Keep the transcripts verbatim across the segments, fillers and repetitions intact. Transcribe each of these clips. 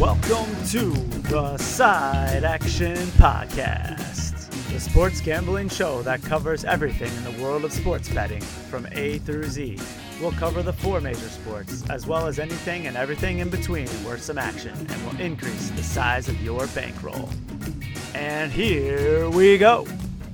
Welcome to the Side Action Podcast, the sports gambling show that covers everything in the world of sports betting from A through Z. We'll cover the four major sports, as well as anything and everything in between worth some action, and will increase the size of your bankroll. And here we go.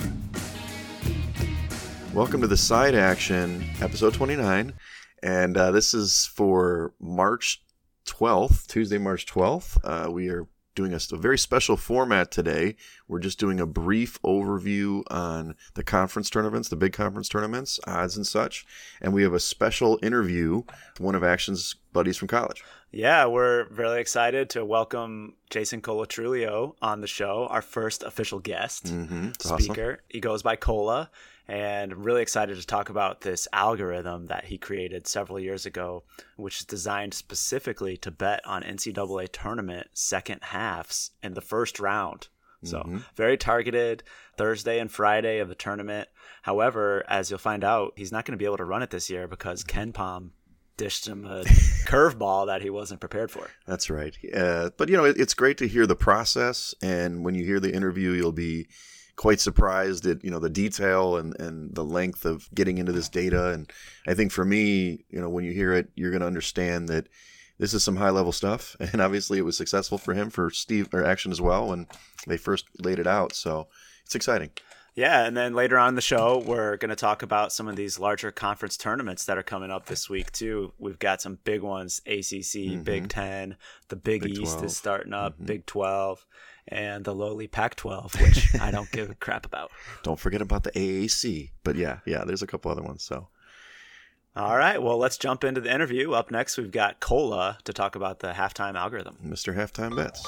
Welcome to the Side Action, episode twenty-nine, and uh, this is for March twelfth, Tuesday, March twelfth. Uh, we are doing a, a very special format today. We're just doing a brief overview on the conference tournaments, the big conference tournaments, odds and such, and we have a special interview, one of Action's buddies from college. Yeah, we're really excited to welcome Jason Colatrulio on the show, our first official guest mm-hmm. speaker. Awesome. He goes by Cola, and really excited to talk about this algorithm that he created several years ago, which is designed specifically to bet on N C double A tournament second halves in the first round. So mm-hmm. very targeted Thursday and Friday of the tournament. However, as you'll find out, he's not going to be able to run it this year because KenPom dished him a curveball that he wasn't prepared for. That's right. Uh, but, you know, it, it's great to hear the process. And when you hear the interview, you'll be quite surprised at, you know, the detail and, and the length of getting into this data. And I think for me, you know, when you hear it, you're going to understand that this is some high level stuff. And obviously it was successful for him, for Steve or Action as well, when they first laid it out. So it's exciting. Yeah, and then later on in the show, we're going to talk about some of these larger conference tournaments that are coming up this week, too. We've got some big ones, A C C, mm-hmm. Big Ten, the Big, Big East twelve is starting up, mm-hmm. Big twelve, and the lowly Pac twelve, which I don't give a crap about. Don't forget about the A A C. But yeah, yeah, there's a couple other ones. So, all right, well, let's jump into the interview. Up next, we've got Cola to talk about the halftime algorithm. Mister Halftime Bets.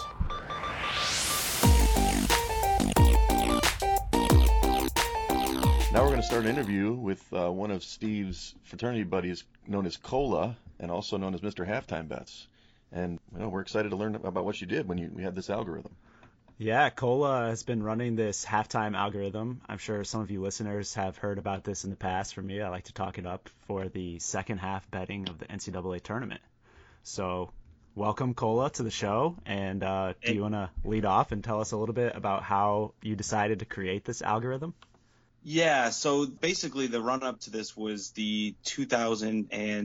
Now we're going to start an interview with uh, one of Steve's fraternity buddies known as Cola and also known as Mister Halftime Bets. And you know, we're excited to learn about what you did when you we had this algorithm. Yeah, Cola has been running this halftime algorithm. I'm sure some of you listeners have heard about this in the past. For me, I like to talk it up for the second half betting of the N C double A tournament. So welcome, Cola, to the show. And uh, do you want to lead off and tell us a little bit about how you decided to create this algorithm? Yeah, so basically the run-up to this was the two thousand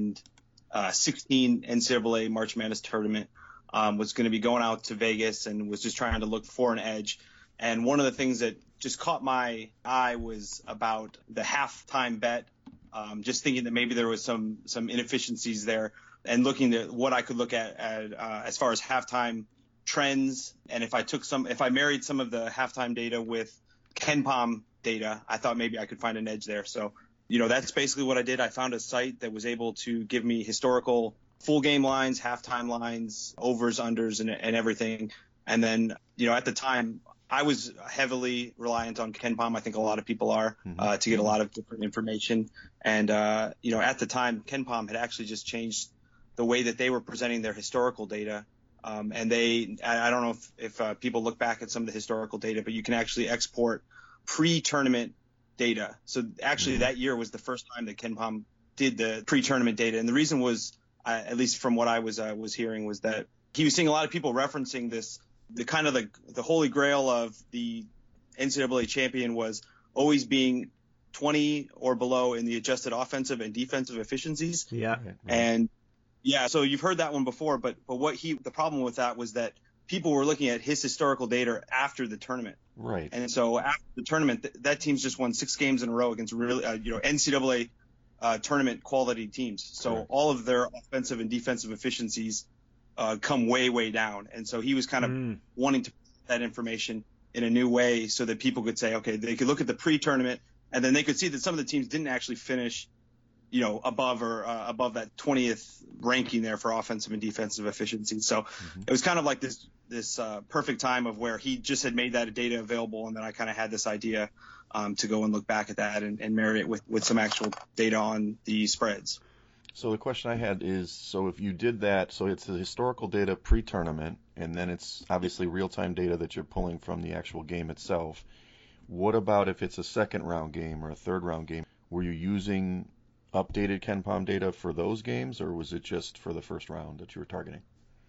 sixteen N C double A March Madness tournament. Um, was going to be going out to Vegas and was just trying to look for an edge. And one of the things that just caught my eye was about the halftime bet, um, just thinking that maybe there was some some inefficiencies there, and looking at what I could look at, at uh, as far as halftime trends. And if I took some, if I married some of the halftime data with KenPom data, I thought maybe I could find an edge there. So, you know, that's basically what I did. I found a site that was able to give me historical full game lines, halftime lines, overs, unders, and, and everything. And then, you know, at the time, I was heavily reliant on KenPom. I think a lot of people are, mm-hmm. uh, to get a lot of different information. And, uh, you know, at the time, KenPom had actually just changed the way that they were presenting their historical data. Um, and they, I, I don't know if, if uh, people look back at some of the historical data, but you can actually export pre-tournament data. So actually that year was the first time that KenPom did the pre-tournament data. And the reason was, uh, at least from what I was uh, was hearing, was that he was seeing a lot of people referencing this, the kind of the, the holy grail of the N C double A champion was always being twenty or below in the adjusted offensive and defensive efficiencies. Yeah. And yeah, so you've heard that one before, but but what he, the problem with that was that people were looking at his historical data after the tournament. Right. And so after the tournament, th- that team's just won six games in a row against really, uh, you know, N C double A uh, tournament quality teams. So right. all of their offensive and defensive efficiencies uh, come way, way down. And so he was kind of mm. wanting to put that information in a new way so that people could say, okay, they could look at the pre-tournament and then they could see that some of the teams didn't actually finish, you know, above or uh, above that twentieth ranking there for offensive and defensive efficiency. So mm-hmm. it was kind of like this this uh, perfect time of where he just had made that data available, and then I kind of had this idea um, to go and look back at that and, and marry it with, with some actual data on the spreads. So the question I had is, so if you did that, so it's the historical data pre-tournament, and then it's obviously real-time data that you're pulling from the actual game itself. What about if it's a second-round game or a third-round game? Were you using updated KenPom data for those games, or was it just for the first round that you were targeting?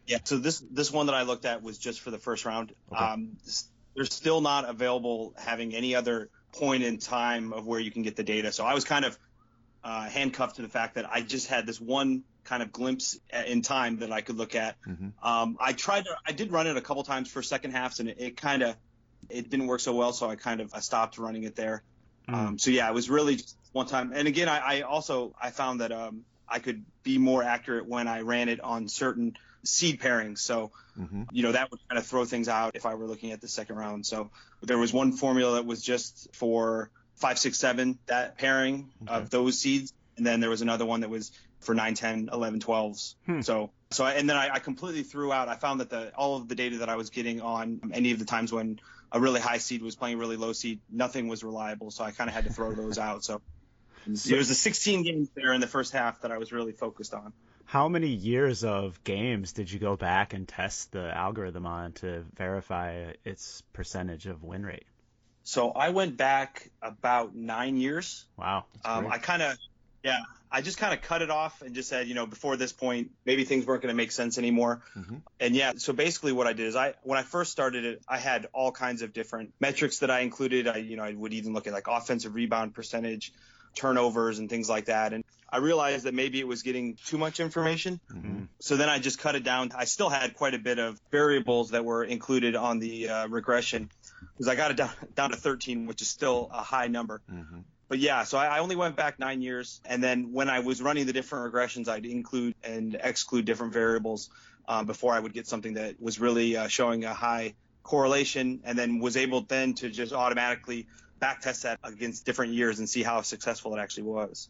Yeah. So this this one that I looked at was just for the first round. Okay. Um, they're still not available having any other point in time of where you can get the data. So I was kind of uh, handcuffed to the fact that I just had this one kind of glimpse in time that I could look at. Mm-hmm. Um, I tried to, I did run it a couple times for second halves, and it, it kind of, it didn't work so well. So I kind of I stopped running it there. Mm. Um, so yeah, it was really just one time. And again, I, I also, I found that um, I could be more accurate when I ran it on certain seed pairings. So, Mm-hmm. you know, that would kind of throw things out if I were looking at the second round. So there was one formula that was just for five, six, seven, that pairing Okay. of those seeds. And then there was another one that was for nine, ten, eleven, twelves. Hmm. So, so I, and then I, I completely threw out, I found that the, all of the data that I was getting on any of the times when a really high seed was playing a really low seed, nothing was reliable. So I kind of had to throw those out. So there was the sixteen games there in the first half that I was really focused on. How many years of games did you go back and test the algorithm on to verify its percentage of win rate? So I went back about nine years. Wow. Um, I kind of, yeah, I just kind of cut it off and just said, you know, before this point, maybe things weren't going to make sense anymore. Mm-hmm. And yeah, so basically what I did is I, when I first started it, I had all kinds of different metrics that I included. I, you know, I would even look at like offensive rebound percentage, turnovers and things like that. And I realized that maybe it was getting too much information. Mm-hmm. So then I just cut it down. I still had quite a bit of variables that were included on the uh, regression because I got it down, down to thirteen, which is still a high number. Mm-hmm. But yeah, so I, I only went back nine years. And then when I was running the different regressions, I'd include and exclude different variables um, before I would get something that was really uh, showing a high correlation, and then was able then to just automatically back test that against different years and see how successful it actually was.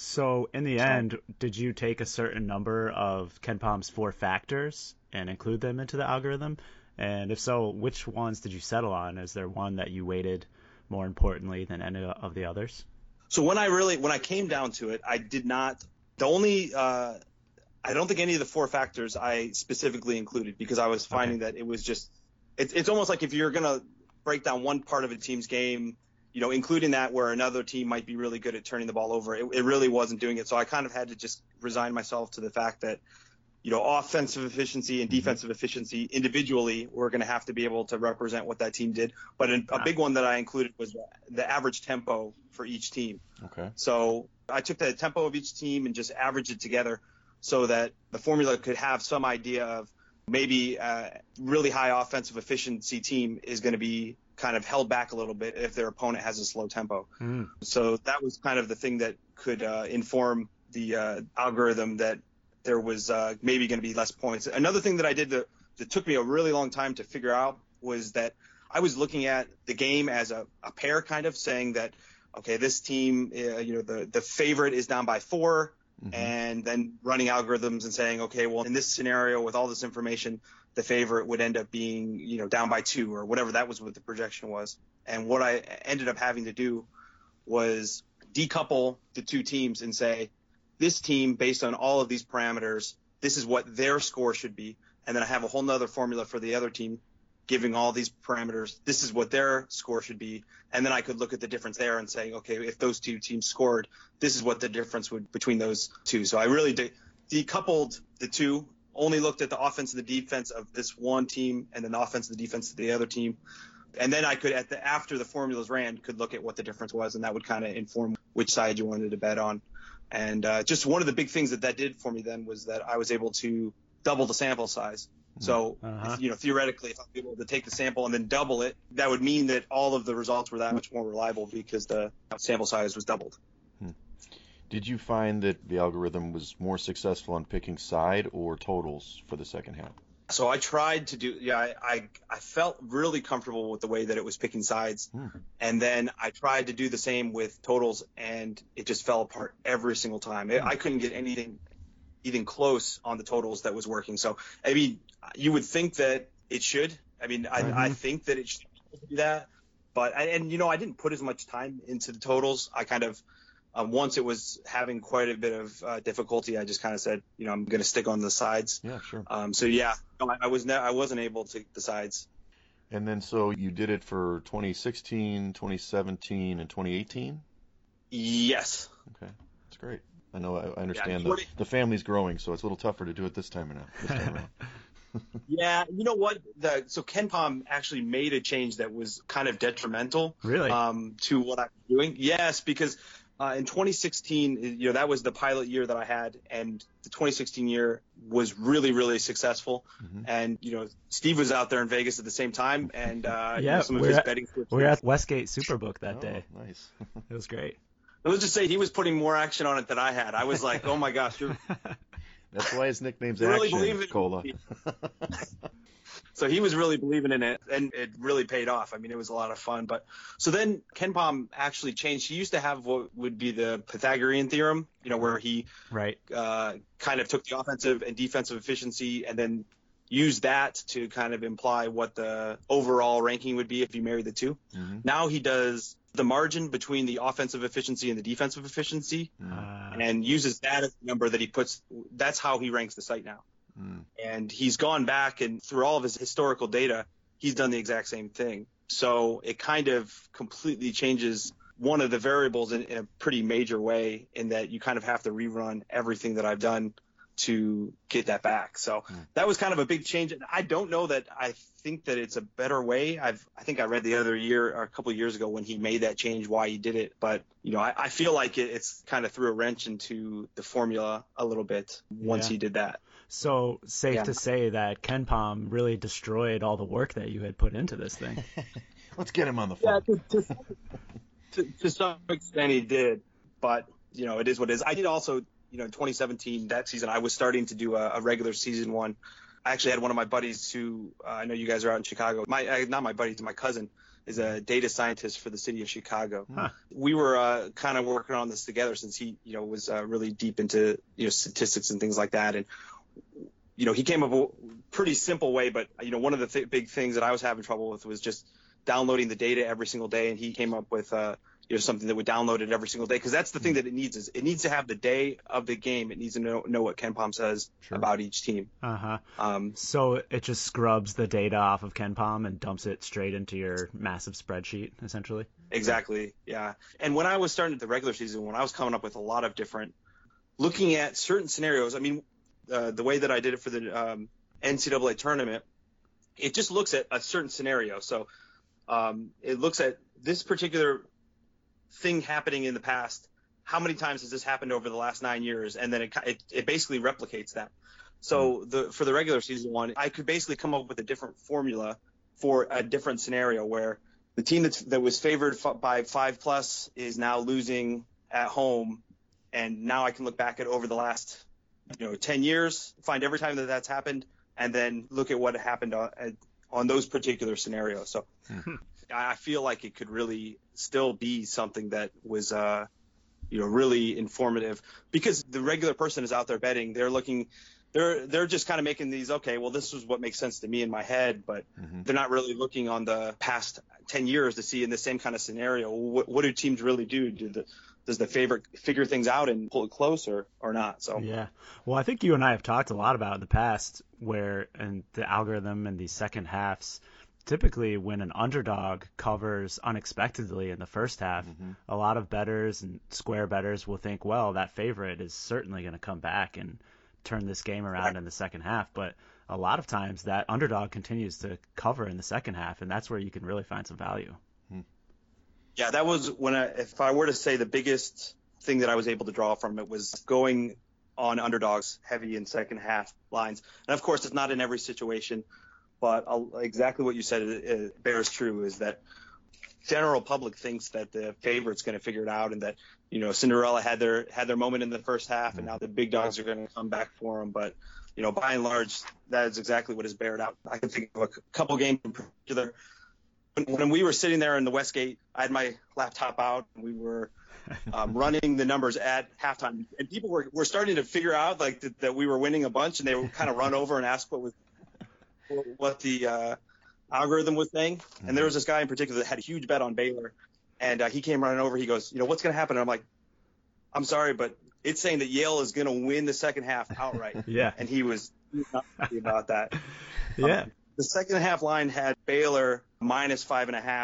So in the end, did you take a certain number of KenPom's four factors and include them into the algorithm? And if so, which ones did you settle on? Is there one that you weighted more importantly than any of the others? So when I really, when I came down to it, I did not, the only, uh, I don't think any of the four factors I specifically included because I was finding Okay. that it was just, it's, it's almost like if you're going to break down one part of a team's game, you know, including that where another team might be really good at turning the ball over, it, it really wasn't doing it. So I kind of had to just resign myself to the fact that, you know, offensive efficiency and defensive efficiency individually were going to have to be able to represent what that team did. But a, a big one that I included was the average tempo for each team. Okay. So I took the tempo of each team and just averaged it together so that the formula could have some idea of maybe a really high offensive efficiency team is going to be kind of held back a little bit if their opponent has a slow tempo. Mm. So that was kind of the thing that could uh, inform the uh, algorithm that there was uh, maybe going to be less points. Another thing that I did that, that took me a really long time to figure out was that I was looking at the game as a, a pair, kind of saying that, okay, this team, uh, you know, the, the favorite is down by four, Mm-hmm. and then running algorithms and saying, okay, well, in this scenario with all this information, the favorite would end up being, you know, down by two or whatever. That was what the projection was. And what I ended up having to do was decouple the two teams and say, this team, based on all of these parameters, this is what their score should be. And then I have a whole nother formula for the other team, giving all these parameters, this is what their score should be. And then I could look at the difference there and say, okay, if those two teams scored, this is what the difference would between those two. So I really de- decoupled the two, only looked at the offense and the defense of this one team and then the offense and the defense of the other team. And then I could, at the after the formulas ran, could look at what the difference was, and that would kind of inform which side you wanted to bet on. And uh, just one of the big things that that did for me then was that I was able to double the sample size. So, Uh-huh. if, you know, theoretically, if I'm able to take the sample and then double it, that would mean that all of the results were that much more reliable because the sample size was doubled. Did you find that the algorithm was more successful on picking side or totals for the second half? So I tried to do, yeah, I, I, I felt really comfortable with the way that it was picking sides. Hmm. And then I tried to do the same with totals, and it just fell apart every single time. I couldn't get anything even close on the totals that was working. So, I mean, you would think that it should. I mean, I, Mhm. I think that it should do that. But, I, and, you know, I didn't put as much time into the totals. I kind of, um, once it was having quite a bit of uh, difficulty, I just kind of said, you know, I'm going to stick on the sides. Yeah, sure. Um, so, yeah, no, I, I, was ne- I wasn't able to take the sides. And then so you did it for twenty sixteen, twenty seventeen, and twenty eighteen? Yes. Okay, that's great. I know, I, I understand twenty the, the family's growing, so it's a little tougher to do it this time around. This time around. Yeah, you know what? The, so KenPom actually made a change that was kind of detrimental Really? um, to what I'm doing. Yes, because uh, in twenty sixteen, you know, that was the pilot year that I had, and the twenty sixteen year was really, really successful. Mhm. And you know, Steve was out there in Vegas at the same time, and uh, you know, Yeah, some of we're his at- betting slips. We were at Westgate Superbook that Oh, day. nice. It was great. Let's just say he was putting more action on it than I had. I was like, oh my gosh, you're That's why his nickname's You really Action, believe it? Cola. So he was really believing in it, and it really paid off. I mean, it was a lot of fun. But so then KenPom actually changed. He used to have what would be the Pythagorean theorem, you know, where he Right. uh, kind of took the offensive and defensive efficiency and then used that to kind of imply what the overall ranking would be if you married the two. Mhm. Now he does the margin between the offensive efficiency and the defensive efficiency, Uh, and uses that as the number that he puts. That's how he ranks the site now. Mm. And he's gone back and through all of his historical data, he's done the exact same thing. So it kind of completely changes one of the variables in, in a pretty major way, in that you kind of have to rerun everything that I've done to get that back. So Hmm. that was kind of a big change. I don't know that I think that it's a better way. I've, I think I read the other year or a couple of years ago when he made that change, why he did it. But, you know, I, I feel like it, it's kind of threw a wrench into the formula a little bit once Yeah. he did that. so safe Yeah. to say that KenPom really destroyed all the work that you had put into this thing. Let's get him on the Yeah, phone. to, to, to, to some extent he did, but you know, it is what it is. I did also, you know, in twenty seventeen, that season, I was starting to do a, a regular season one. I actually had one of my buddies who, uh, I know you guys are out in Chicago. My, uh, not my buddy, my cousin is a data scientist for the city of Chicago. Huh. We were uh, kind of working on this together since he, you know, was uh, really deep into, you know, statistics and things like that. And, you know, he came up with a pretty simple way, but, you know, one of the th- big things that I was having trouble with was just downloading the data every single day. And he came up with, uh, you know, something that would download it every single day. Cause that's the thing that it needs is it needs to have the day of the game. It needs to know, know what KenPom says Sure. about each team. Uh-huh. Um, So it just scrubs the data off of KenPom and dumps it straight into your massive spreadsheet, essentially. Exactly. Yeah. And when I was starting the regular season, when I was coming up with a lot of different, looking at certain scenarios, I mean, uh, the way that I did it for the um, N C double A tournament, it just looks at a certain scenario. So um, it looks at this particular thing happening in the past. How many times has this happened over the last nine years? And then it, it, it basically replicates that. So the, for the regular season one, I could basically come up with a different formula for a different scenario where the team that's, that was favored f- by five plus is now losing at home. And now I can look back at over the last, you know, ten years, find every time that that's happened, and then look at what happened on, on those particular scenarios. So Hmm. I feel like it could really still be something that was, uh, you know, really informative, because the regular person is out there betting. They're looking, they're they're just kind of making these, okay, well, this is what makes sense to me in my head, but Mhm. they're not really looking on the past ten years to see in the same kind of scenario, what, what do teams really do? Do the does the favorite figure things out and pull it closer or not? So Yeah. Well, I think you and I have talked a lot about in the past where in the algorithm and these second halves, typically when an underdog covers unexpectedly in the first half, Mhm. a lot of bettors and square bettors will think, well, that favorite is certainly going to come back and turn this game around Right. in the second half. But a lot of times that underdog continues to cover in the second half, and that's where you can really find some value. yeah, that was when I, if I were to say the biggest thing that I was able to draw from it was going on underdogs heavy in second half lines. And of course, it's not in every situation, but I'll, exactly what you said it, it bears true, is that general public thinks that the favorite's going to figure it out, and that, you know, Cinderella had their had their moment in the first half, and now the big dogs are going to come back for them. But, you know, by and large, that is exactly what is bared out. I can think of a couple games in particular. When, when we were sitting there in the Westgate, I had my laptop out, and we were um, running the numbers at halftime, and people were, were starting to figure out like that, that we were winning a bunch, and they would kind of run over and ask what was what the uh, algorithm was saying. And there was this guy in particular that had a huge bet on Baylor, and uh, he came running over. He goes, you know, what's going to happen? And I'm like, I'm sorry, but it's saying that Yale is going to win the second half outright. Yeah. And he was not happy about that. Yeah. Um, the second half line had Baylor minus five and a half,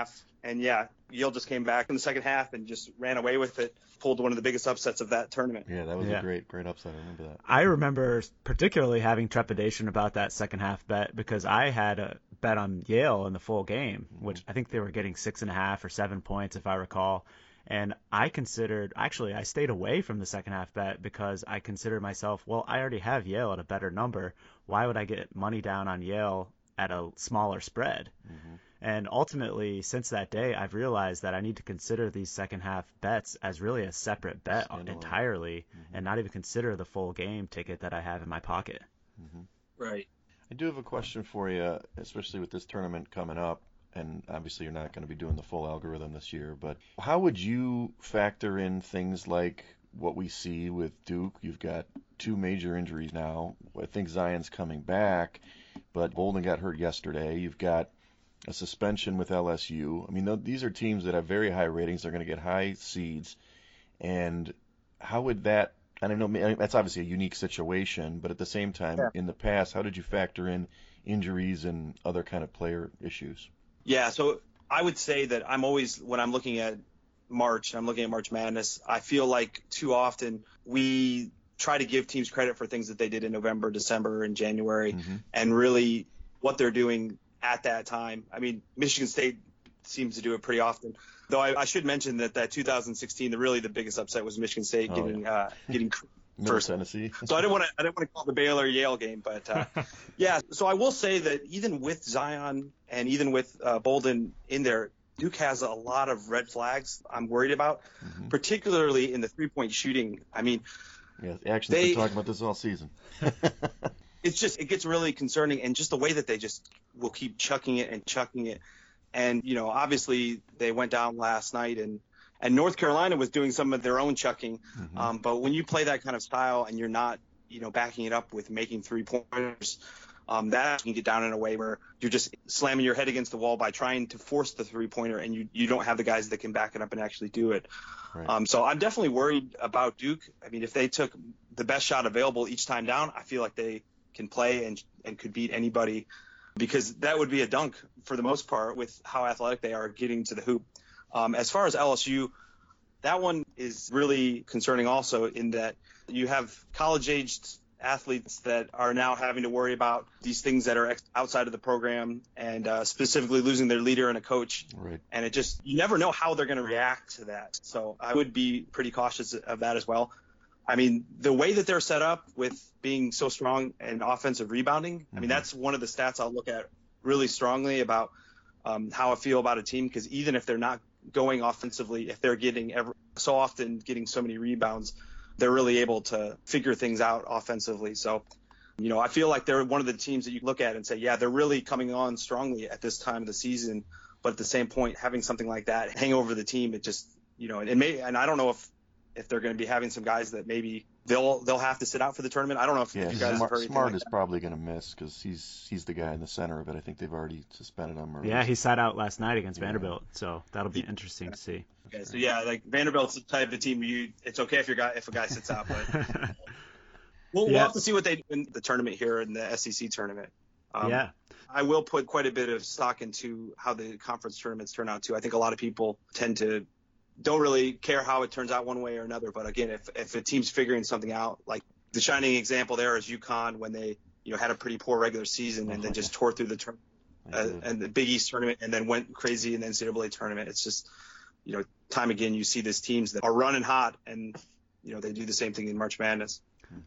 And yeah, Yale just came back in the second half and just ran away with it, pulled one of the biggest upsets of that tournament. Yeah, that was Yeah. a great, great upset. I remember that. I remember particularly having trepidation about that second half bet because I had a bet on Yale in the full game, which I think they were getting six and a half or seven points, if I recall. And I considered, actually, I stayed away from the second half bet because I considered myself, well, I already have Yale at a better number. Why would I get money down on Yale at a smaller spread? Mm-hmm. And ultimately, since that day, I've realized that I need to consider these second half bets as really a separate bet Standalone. entirely, Mm-hmm. and not even consider the full game ticket that I have in my pocket. Mm-hmm. Right. I do have a question for you, especially with this tournament coming up. And obviously, you're not going to be doing the full algorithm this year. But how would you factor in things like what we see with Duke? You've got two major injuries now. I think Zion's coming back, but Bolden got hurt yesterday. You've got a suspension with L S U. I mean, th- these are teams that have very high ratings. They're going to get high seeds. And how would that, I don't know, I mean, that's obviously a unique situation, but at the same time, Yeah. in the past, how did you factor in injuries and other kind of player issues? Yeah, so I would say that I'm always, when I'm looking at March, I'm looking at March Madness, I feel like too often we try to give teams credit for things that they did in November, December, and January, Mm-hmm. and really what they're doing at that time. I mean, Michigan State seems to do it pretty often. Though I, I should mention that that two thousand sixteen, the really the biggest upset was Michigan State Oh, getting uh, getting Middle first. Tennessee. So I didn't want to I didn't want to call it the Baylor Yale game, but uh, yeah. So I will say that even with Zion and even with uh, Bolden in there, Duke has a lot of red flags I'm worried about, Mm-hmm. particularly in the three point shooting. I mean, Yeah, actually, They- been talking about this all season. it's just it gets really concerning, and just the way that they just will keep chucking it and chucking it. And you know, obviously they went down last night, and and North Carolina was doing some of their own chucking. Mm-hmm. Um, but when you play that kind of style and you're not, you know, backing it up with making three pointers, um, that can get down in a way where you're just slamming your head against the wall by trying to force the three pointer, and you you don't have the guys that can back it up and actually do it. Right. Um, so I'm definitely worried about Duke. I mean, if they took the best shot available each time down, I feel like they can play and and could beat anybody, because that would be a dunk for the most part with how athletic they are getting to the hoop. Um, as far as L S U, that one is really concerning also in that you have college-aged athletes that are now having to worry about these things that are ex- outside of the program, and uh, specifically losing their leader and a coach. Right. And it just, you never know how they're going to react to that. So I would be pretty cautious of that as well. I mean, the way that they're set up with being so strong in offensive rebounding, mm-hmm. I mean, that's one of the stats I'll look at really strongly about um, how I feel about a team, because even if they're not going offensively, if they're getting ever, so often getting so many rebounds, they're really able to figure things out offensively. So, you know, I feel like they're one of the teams that you look at and say, yeah, they're really coming on strongly at this time of the season. But at the same point, having something like that hang over the team, it just, you know, it may, and I don't know if, if they're going to be having some guys that maybe they'll they'll have to sit out for the tournament. I don't know if Yeah, you guys Smart, have heard Smart like is that. probably going to miss because he's he's the guy in the center of it. I think they've already suspended him. Or Yeah, he sat out last night against Yeah. Vanderbilt, so that'll be interesting to see. Okay, so yeah, like Vanderbilt's the type of team where you it's okay if your guy if a guy sits out, but we'll, we'll Yeah. have to see what they do in the tournament here in the S E C tournament. Um, yeah, I will put quite a bit of stock into how the conference tournaments turn out too. I think a lot of people tend to don't really care how it turns out one way or another. But again, if if a team's figuring something out, like the shining example there is UConn when they you know had a pretty poor regular season and then just tore through the tournament uh, and the Big East tournament and then went crazy in the N C double A tournament. It's just you know time again you see these teams that are running hot and you know they do the same thing in March Madness.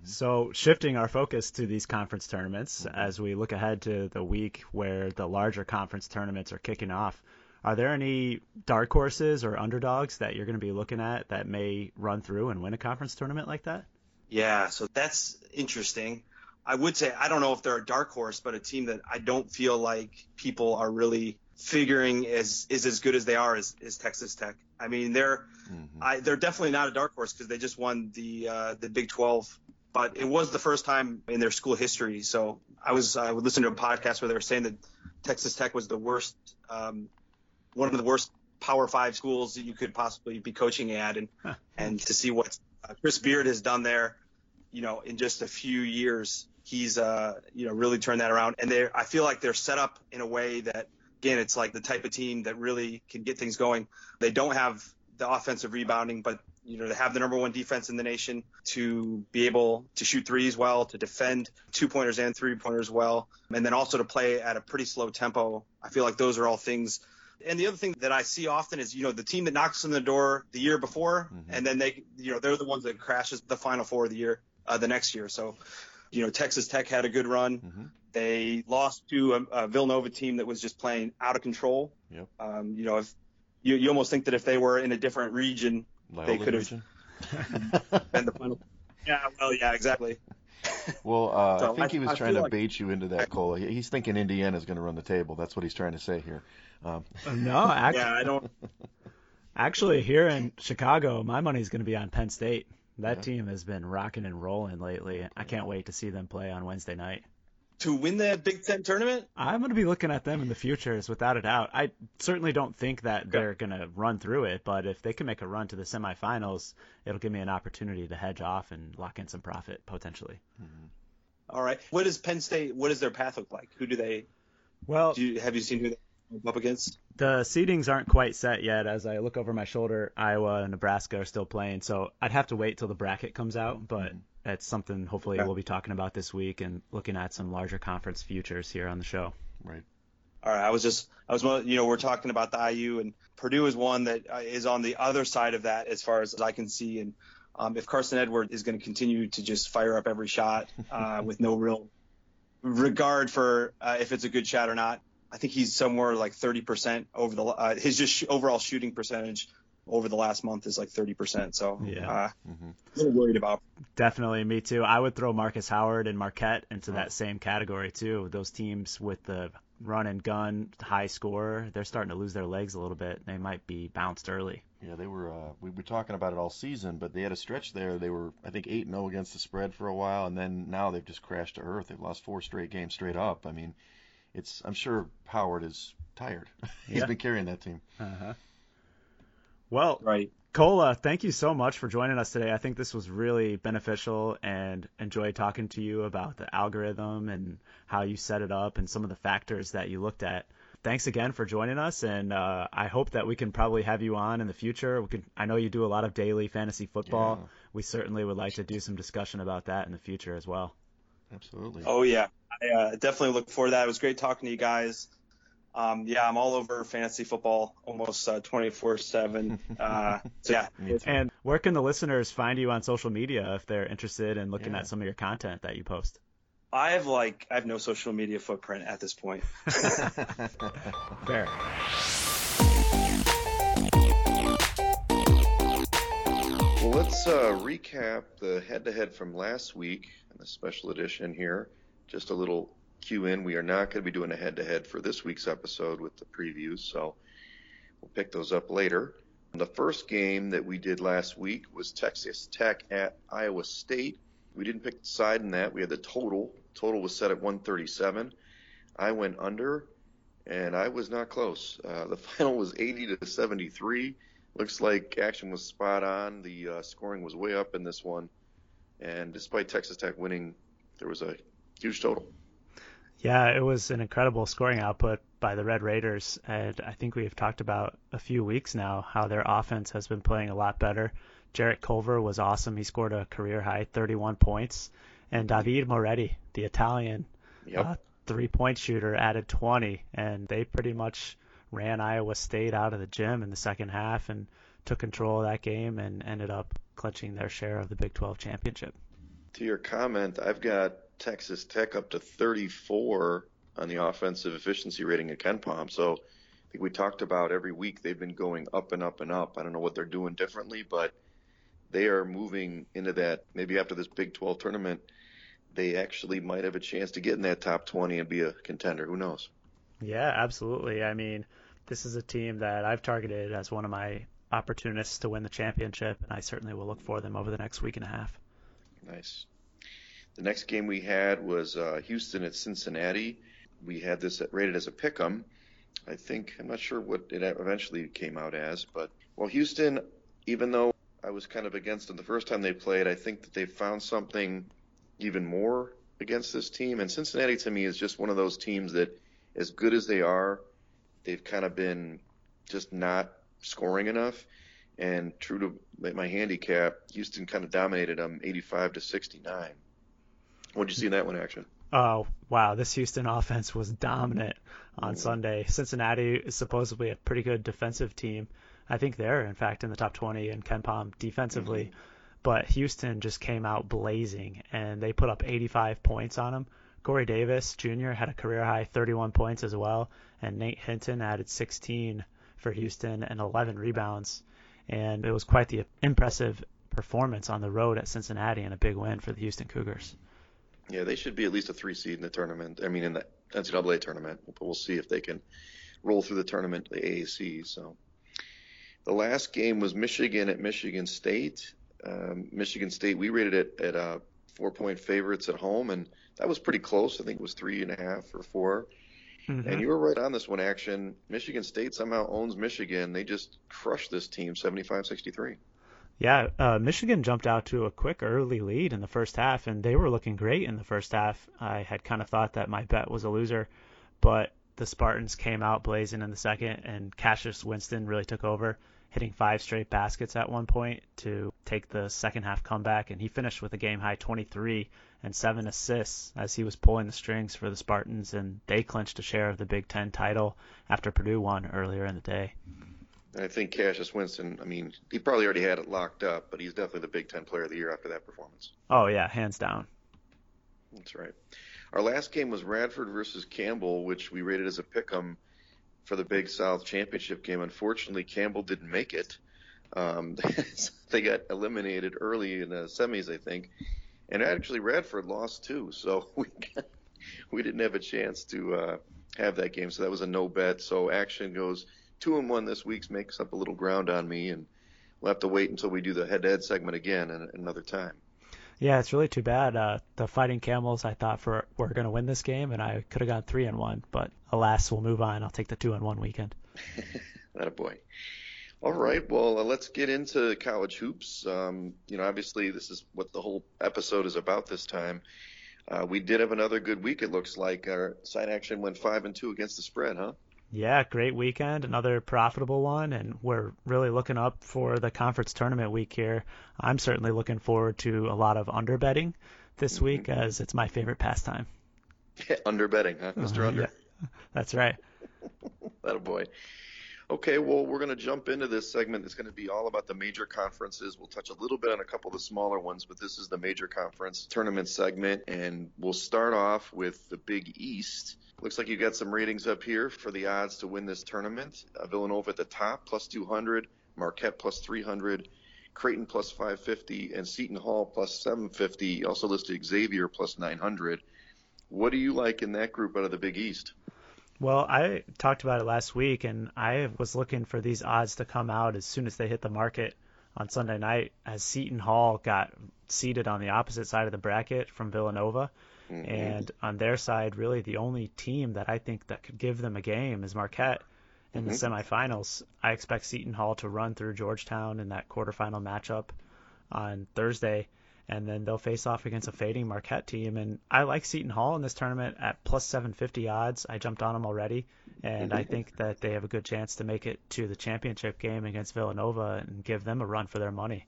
So shifting our focus to these conference tournaments as we look ahead to the week where the larger conference tournaments are kicking off, are there any dark horses or underdogs that you're going to be looking at that may run through and win a conference tournament like that? Yeah, so that's interesting. I would say I don't know if they're a dark horse, but a team that I don't feel like people are really figuring is is as good as they are is, is Texas Tech. I mean, they're Mm-hmm. I, they're definitely not a dark horse because they just won the uh, the Big twelve, but it was the first time in their school history. So I was I would listen to a podcast where they were saying that Texas Tech was the worst, um, one of the worst Power Five schools that you could possibly be coaching at, and Huh. and to see what uh, Chris Beard has done there, you know, in just a few years, he's uh you know really turned that around, and they I feel like they're set up in a way that again, it's like the type of team that really can get things going. They don't have the offensive rebounding, but you know, they have the number one defense in the nation to be able to shoot threes well, to defend two-pointers and three-pointers well, and then also to play at a pretty slow tempo. I feel like those are all things. And the other thing that I see often is, you know, the team that knocks on the door the year before, mm-hmm. and then they, you know, they're the ones that crashes the Final Four of the year, uh, the next year. So, you know, Texas Tech had a good run. Mm-hmm. They lost to a, a Villanova team that was just playing out of control. Yep. Um, you know, if you, you almost think that if they were in a different region, Loyola they could have been the final. Yeah, well, yeah, exactly. Well, uh, so I think I, he was I trying to like... bait you into that, Cole. He's thinking Indiana's going to run the table. That's what he's trying to say here. Um. No, actually, yeah, I don't. Actually, here in Chicago, my money's going to be on Penn State. That yeah. team has been rocking and rolling lately. I can't wait to see them play on Wednesday night. To win the Big Ten tournament? I'm going to be looking at them in the futures, without a doubt. I certainly don't think that okay. they're going to run through it, but if they can make a run to the semifinals, it'll give me an opportunity to hedge off and lock in some profit, potentially. Mm-hmm. All right. What does Penn State, what does their path look like? Who do they, well, do you, have you seen who they're up against? The seedings aren't quite set yet. As I look over my shoulder, Iowa and Nebraska are still playing, so I'd have to wait till the bracket comes out, but... Mm-hmm. That's something hopefully okay. we'll be talking about this week and looking at some larger conference futures here on the show. Right. All right. I was just, I was, you know, we're talking about the I U, and Purdue is one that is on the other side of that as far as I can see. And um, if Carson Edwards is going to continue to just fire up every shot uh, with no real regard for uh, if it's a good shot or not, I think he's somewhere like thirty percent over the, uh, his just sh- overall shooting percentage over the last month is like thirty percent. So yeah, uh, mm-hmm. a little worried about. Definitely, me too. I would throw Marcus Howard and Marquette into oh. that same category too. Those teams with the run and gun, high score, they're starting to lose their legs a little bit. They might be bounced early. Yeah, they were. Uh, we were talking about it all season, but they had a stretch there. They were, I think, eight and zero against the spread for a while, and then now they've just crashed to earth. They've lost four straight games straight up. I mean, it's. I'm sure Howard is tired. He's yeah. been carrying that team. Uh-huh. Well, right. Cole, thank you so much for joining us today. I think this was really beneficial and enjoyed talking to you about the algorithm and how you set it up and some of the factors that you looked at. Thanks again for joining us, and uh, I hope that we can probably have you on in the future. We can, I know you do a lot of daily fantasy football. Yeah. We certainly would like to do some discussion about that in the future as well. Absolutely. Oh, yeah. I uh, definitely look forward to that. It was great talking to you guys. Um, yeah, I'm all over fantasy football almost uh, twenty-four seven. Uh, so yeah. And where can the listeners find you on social media if they're interested in looking yeah. at some of your content that you post? I have like I have no social media footprint at this point. Fair. Well, let's uh, recap the head-to-head from last week in the special edition here. Just a little cue in. We are not going to be doing a head-to-head for this week's episode with the previews, so we'll pick those up later. The first game that we did last week was Texas Tech at Iowa State. We didn't pick the side in that. We had the total. Total was set at one thirty-seven. I went under, and I was not close. Uh, the final was eighty to seventy-three. Looks like action was spot on. The uh, scoring was way up in this one. And despite Texas Tech winning, there was a huge total. Yeah, it was an incredible scoring output by the Red Raiders, and I think we've talked about a few weeks now how their offense has been playing a lot better. Jarrett Culver was awesome. He scored a career-high thirty-one points, and David Moretti, the Italian yep. uh, three-point shooter, added twenty, and they pretty much ran Iowa State out of the gym in the second half and took control of that game and ended up clinching their share of the Big twelve championship. To your comment, I've got Texas Tech up to thirty-four on the offensive efficiency rating at KenPom. So I think we talked about every week they've been going up and up and up. I don't know what they're doing differently, but they are moving into that. Maybe after this Big twelve tournament, they actually might have a chance to get in that top twenty and be a contender. Who knows? Yeah, absolutely. I mean, this is a team that I've targeted as one of my opportunists to win the championship, and I certainly will look for them over the next week and a half. Nice. The next game we had was uh, Houston at Cincinnati. We had this rated as a pick'em. I think, I'm not sure what it eventually came out as, but, well, Houston, even though I was kind of against them the first time they played, I think that they found something even more against this team. And Cincinnati, to me, is just one of those teams that, as good as they are, they've kind of been just not scoring enough. And true to my handicap, Houston kind of dominated them eighty-five to sixty-nine. What did you see in that one action? Oh, wow. This Houston offense was dominant on Mm. Sunday. Cincinnati is supposedly a pretty good defensive team. I think they're, in fact, in the top twenty in KenPom defensively. Mm-hmm. But Houston just came out blazing, and they put up eighty-five points on them. Corey Davis Junior had a career-high thirty-one points as well, and Nate Hinton added sixteen for Houston and eleven rebounds. And it was quite the impressive performance on the road at Cincinnati and a big win for the Houston Cougars. Yeah, they should be at least a three seed in the tournament. I mean, in the N C double A tournament, but we'll see if they can roll through the tournament, the A A C. So the last game was Michigan at Michigan State. Um, Michigan State, we rated it at uh, four-point favorites at home, and that was pretty close. I think it was three and a half or four. Mm-hmm. And you were right on this one, Action. Michigan State somehow owns Michigan. They just crushed this team, seventy-five sixty-three. Yeah, uh, Michigan jumped out to a quick early lead in the first half, and they were looking great in the first half. I had kind of thought that my bet was a loser, but the Spartans came out blazing in the second, and Cassius Winston really took over, hitting five straight baskets at one point to take the second half comeback, and he finished with a game-high twenty-three and seven assists as he was pulling the strings for the Spartans, and they clinched a share of the Big Ten title after Purdue won earlier in the day. I think Cassius Winston, I mean, he probably already had it locked up, but he's definitely the Big Ten Player of the Year after that performance. Oh, yeah, hands down. That's right. Our last game was Radford versus Campbell, which we rated as a pick'em for the Big South Championship game. Unfortunately, Campbell didn't make it. Um, they got eliminated early in the semis, I think. And actually, Radford lost too, so we got, we didn't have a chance to uh, have that game. So that was a no bet. So Action goes two and one this week, makes up a little ground on me, and we'll have to wait until we do the head-to-head segment again at another time. Yeah, it's really too bad. Uh, the Fighting Camels, I thought for were going to win this game, and I could have gone three and one. But alas, we'll move on. I'll take the two and one weekend. Attaboy. All right, well, uh, let's get into college hoops. Um, you know, obviously, this is what the whole episode is about this time. Uh, we did have another good week, it looks like. Our side action went five and two against the spread, huh? Yeah, great weekend, another profitable one, and we're really looking up for the conference tournament week here. I'm certainly looking forward to a lot of underbetting this mm-hmm. week, as it's my favorite pastime. Underbetting, huh, Mister Uh, Under? Yeah, that's right. Attaboy. Okay, well, we're going to jump into this segment. It's going to be all about the major conferences. We'll touch a little bit on a couple of the smaller ones, but this is the major conference tournament segment, and we'll start off with the Big East. Looks like you got some ratings up here for the odds to win this tournament. Uh, Villanova at the top, plus two hundred, Marquette plus three hundred, Creighton plus five fifty, and Seton Hall plus seven fifty. Also listed Xavier plus nine hundred. What do you like in that group out of the Big East? Well, I talked about it last week, and I was looking for these odds to come out as soon as they hit the market on Sunday night, as Seton Hall got seated on the opposite side of the bracket from Villanova. Mm-hmm. And on their side, really the only team that I think that could give them a game is Marquette in mm-hmm. the semifinals. I expect Seton Hall to run through Georgetown in that quarterfinal matchup on Thursday, and then they'll face off against a fading Marquette team. And I like Seton Hall in this tournament at plus seven fifty odds. I jumped on them already, and I think that they have a good chance to make it to the championship game against Villanova and give them a run for their money.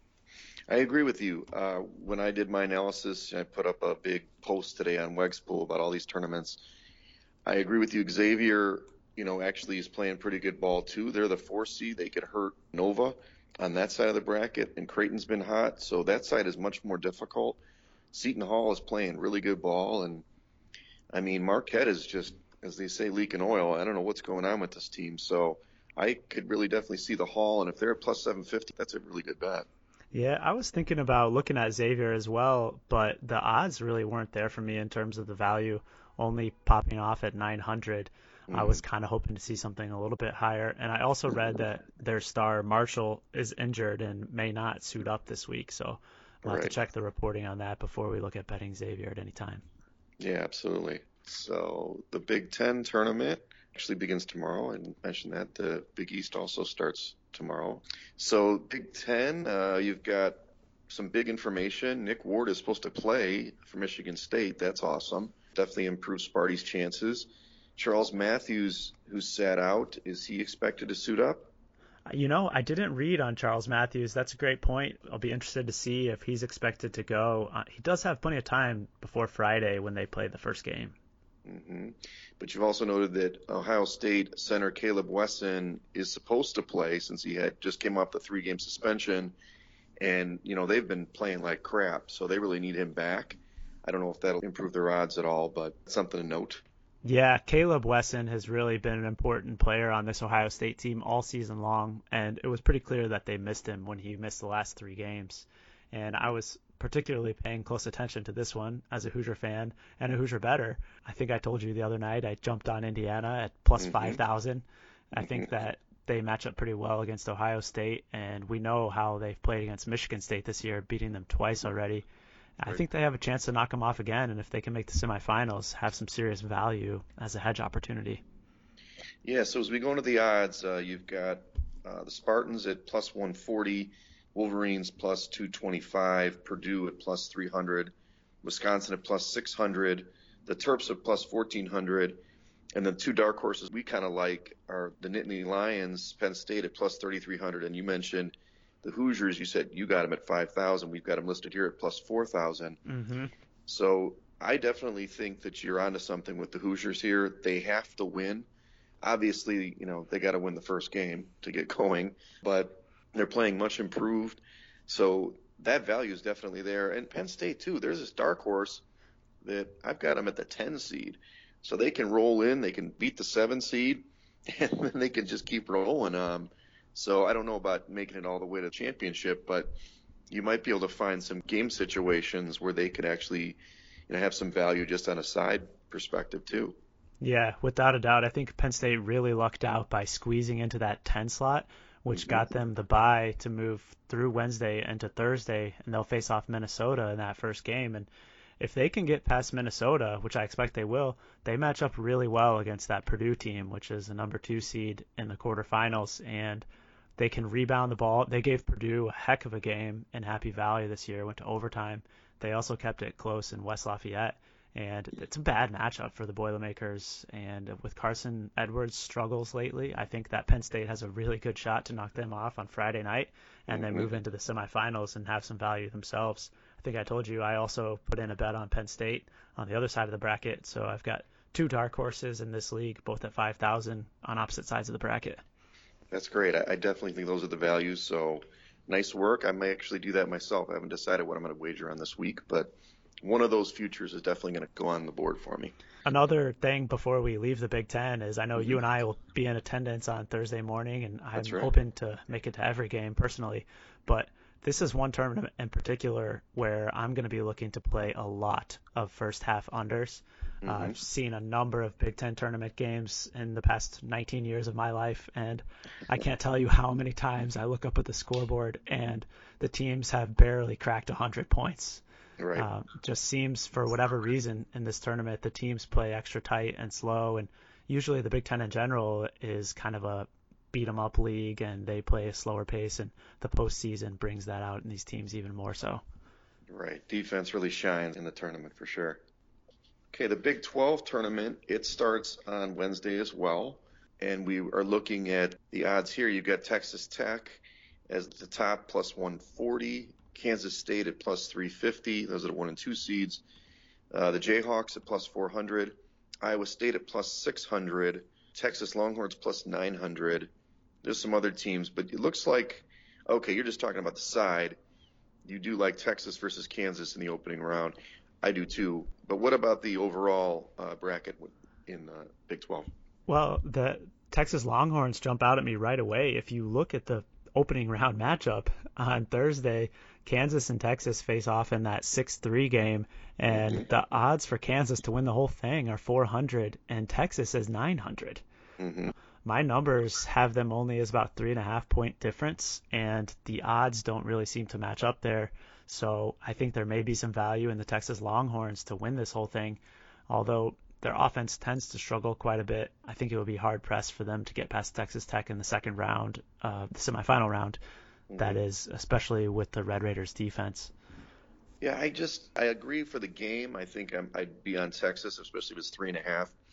I agree with you. Uh, when I did my analysis, I put up a big post today on Wegspool about all these tournaments. I agree with you. Xavier, you know, actually is playing pretty good ball too. They're the four seed. They could hurt Nova on that side of the bracket, and Creighton's been hot, so that side is much more difficult. Seton Hall is playing really good ball, and I mean, Marquette is just, as they say, leaking oil. I don't know what's going on with this team, so I could really definitely see the Hall, and if they're at plus seven fifty, that's a really good bet. Yeah, I was thinking about looking at Xavier as well, but the odds really weren't there for me in terms of the value, only popping off at nine hundred. Mm-hmm. I was kind of hoping to see something a little bit higher. And I also read that their star Marshall is injured and may not suit up this week. So I'll right. have to check the reporting on that before we look at betting Xavier at any time. Yeah, absolutely. So the Big Ten tournament actually begins tomorrow. I mentioned that. The Big East also starts tomorrow. So Big Ten, uh, you've got some big information. Nick Ward is supposed to play for Michigan State. That's awesome. Definitely improves Sparty's chances. Charles Matthews, who sat out, is he expected to suit up? You know, I didn't read on Charles Matthews. That's a great point. I'll be interested to see if he's expected to go. Uh, he does have plenty of time before Friday when they play the first game. Mm-hmm. But you've also noted that Ohio State center Caleb Wesson is supposed to play since he had just came off the three-game suspension. And, you know, they've been playing like crap, so they really need him back. I don't know if that'll improve their odds at all, but something to note. Yeah, Caleb Wesson has really been an important player on this Ohio State team all season long, and it was pretty clear that they missed him when he missed the last three games. And I was particularly paying close attention to this one as a Hoosier fan and a Hoosier bettor. I think I told you the other night I jumped on Indiana at plus mm-hmm. five thousand. I mm-hmm. think that they match up pretty well against Ohio State, and we know how they've played against Michigan State this year, beating them twice already. I think they have a chance to knock them off again, and if they can make the semifinals, have some serious value as a hedge opportunity. Yeah, so as we go into the odds, uh, you've got uh, the Spartans at plus one forty, Wolverines plus two twenty-five, Purdue at plus three hundred, Wisconsin at plus six hundred, the Terps at plus fourteen hundred, and the two dark horses we kind of like are the Nittany Lions, Penn State at plus thirty-three hundred, and you mentioned the Hoosiers, you said you got them at five thousand. We've got them listed here at plus four thousand. Mm-hmm. So I definitely think that you're onto something with the Hoosiers here. They have to win. Obviously, you know, they got to win the first game to get going, but they're playing much improved. So that value is definitely there. And Penn State, too. There's this dark horse that I've got them at the ten seed. So they can roll in. They can beat the seven seed, and then they can just keep rolling. Um, So I don't know about making it all the way to the championship, but you might be able to find some game situations where they could actually, you know, have some value just on a side perspective too. Yeah, without a doubt. I think Penn State really lucked out by squeezing into that ten slot, which mm-hmm. got them the bye to move through Wednesday into Thursday, and they'll face off Minnesota in that first game. And if they can get past Minnesota, which I expect they will, they match up really well against that Purdue team, which is the number two seed in the quarterfinals, and they can rebound the ball. They gave Purdue a heck of a game in Happy Valley this year, went to overtime. They also kept it close in West Lafayette, and it's a bad matchup for the Boilermakers. And with Carson Edwards' struggles lately, I think that Penn State has a really good shot to knock them off on Friday night and mm-hmm. then move into the semifinals and have some value themselves. I think I told you I also put in a bet on Penn State on the other side of the bracket, so I've got two dark horses in this league, both at five thousand on opposite sides of the bracket. That's great. I, I definitely think those are the values. So nice work. I may actually do that myself. I haven't decided what I'm going to wager on this week, but one of those futures is definitely going to go on the board for me. Another thing before we leave the Big Ten is I know mm-hmm. you and I will be in attendance on Thursday morning, and I'm right. hoping to make it to every game personally. But this is one tournament in particular where I'm going to be looking to play a lot of first half unders. Mm-hmm. Uh, I've seen a number of Big Ten tournament games in the past nineteen years of my life, and I can't tell you how many times I look up at the scoreboard and the teams have barely cracked one hundred points. Right. Uh, just seems for whatever reason in this tournament the teams play extra tight and slow, and usually the Big Ten in general is kind of a beat 'em up league and they play a slower pace, and the postseason brings that out in these teams even more so. Right. Defense really shines in the tournament for sure. Okay, the Big twelve tournament, it starts on Wednesday as well, and we are looking at the odds here. You've got Texas Tech as the top plus one forty, Kansas State at plus three fifty. Those are the one and two seeds. Uh, the Jayhawks at plus four hundred, Iowa State at plus six hundred, Texas Longhorns plus nine hundred. There's some other teams, but it looks like, okay, you're just talking about the side. You do like Texas versus Kansas in the opening round. I do too. But what about the overall uh, bracket in uh, Big twelve? Well, the Texas Longhorns jump out at me right away. If you look at the opening round matchup on Thursday, Kansas and Texas face off in that six three game, and mm-hmm. the odds for Kansas to win the whole thing are four hundred, and Texas is nine hundred. Mm-hmm. My numbers have them only as about three and a half point difference, and the odds don't really seem to match up there. So I think there may be some value in the Texas Longhorns to win this whole thing, although their offense tends to struggle quite a bit. I think it would be hard-pressed for them to get past Texas Tech in the second round, uh, the semifinal round, mm-hmm. that is, especially with the Red Raiders defense. Yeah, I just I agree for the game. I think I'm, I'd be on Texas, especially if it's three and a half.